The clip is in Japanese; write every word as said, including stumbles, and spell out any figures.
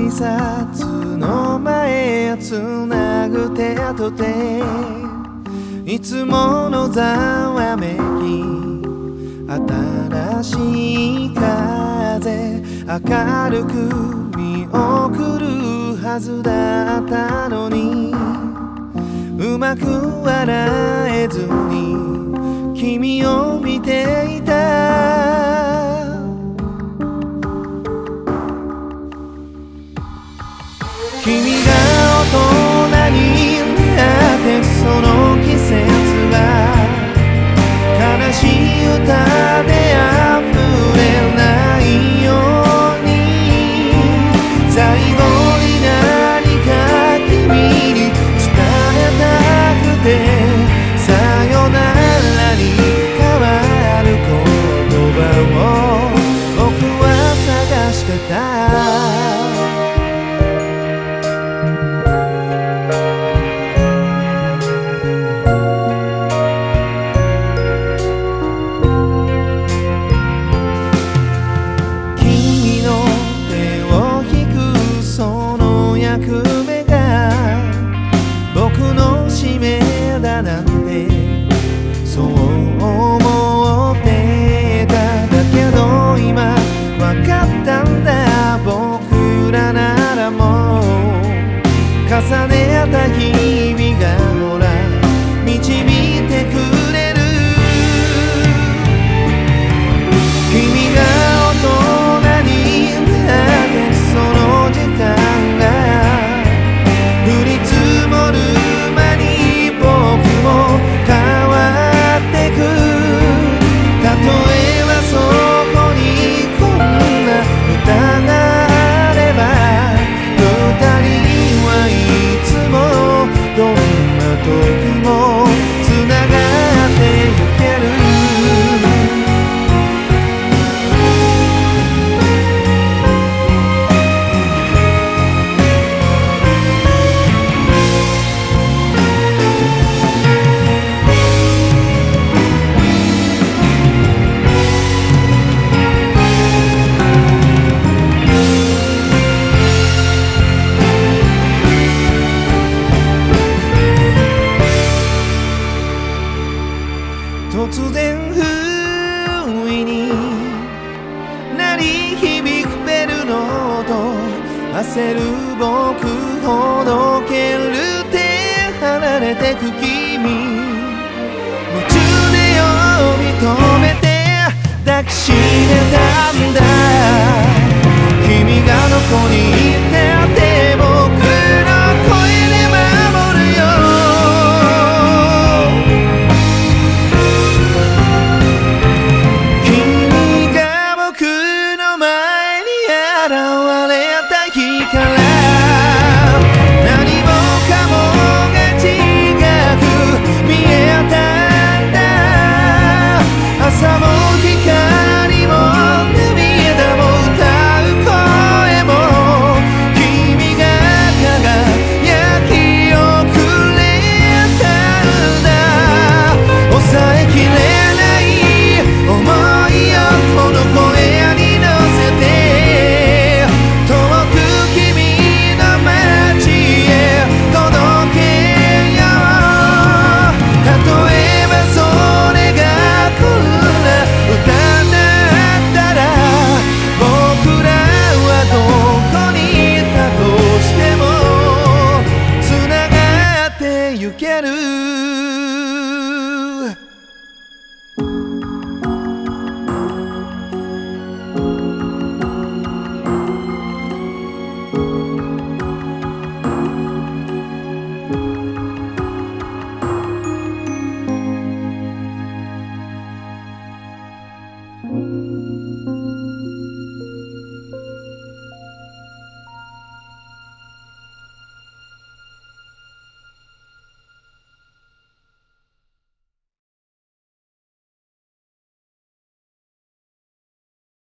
挨拶の前つなぐ手と手、いつものざわめき新しい風、明るく見送るはずだったのに、うまく笑えずに君を見ていた。君が大人になってその季節が悲しい歌で溢れないように、最後に何か君に伝えたくて、さよならに変わる言葉を僕は探してた。僕の使命だなんてそう思ってた。だけど今わかったんだ、僕らならもう重ねた日々がほら導いてくれる。君が大人になってその時間が降り積もる間に僕も変わってく。たとえばそこにこんな歌があれば、二人はいつもどんな時もつながってゆける。突然不意に鳴り響くベルの音、焦る僕ほどける手離れてく君、夢中でよ認めて抱きしめたんだ。君がどこにいたって僕の声で守るよ。君が僕の前に現